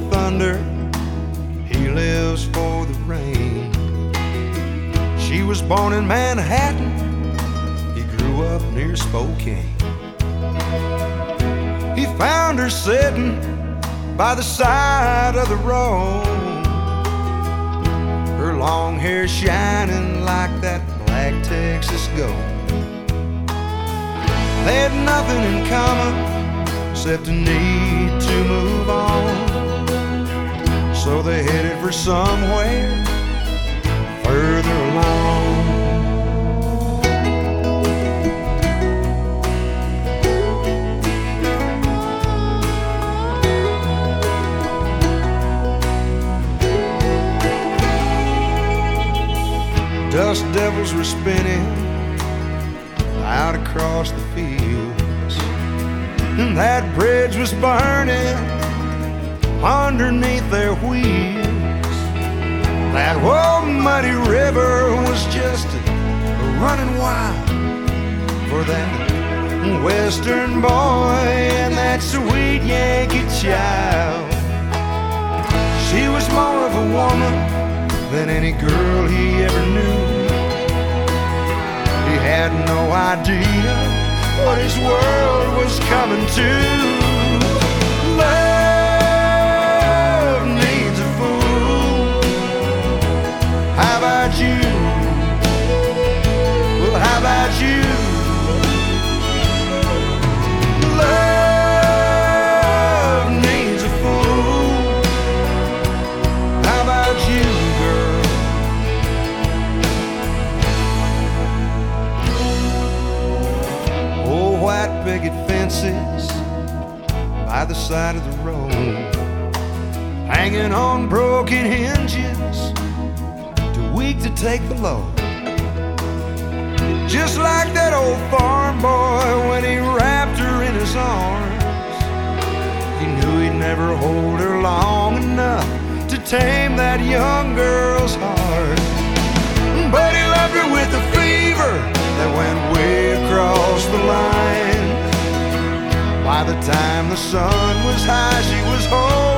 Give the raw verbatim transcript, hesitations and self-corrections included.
thunder, he lives for the rain. She was born in Manhattan, he grew up near Spokane. He found her sitting by the side of the road, her long hair shining like that black Texas gold. They had nothing in common except a need to move on, so they headed for somewhere further along. Dust devils were spinning out across the fields, and that bridge was burning underneath their wheels. That old muddy river was just running wild for that western boy and that sweet Yankee child. She was more of a woman than any girl he ever knew. He had no idea what his world was coming to. Love needs a fool. How about you? Well, how about you? Love needs a fool. How about you, girl? Old white picket fences by the side of the road, hanging on broken hinges, too weak to take the load. Just like that old farm boy when he wrapped her in his arms, he knew he'd never hold her long enough to tame that young girl's heart. But he loved her with a fever that went way across the line. By the time the sun was high, she was home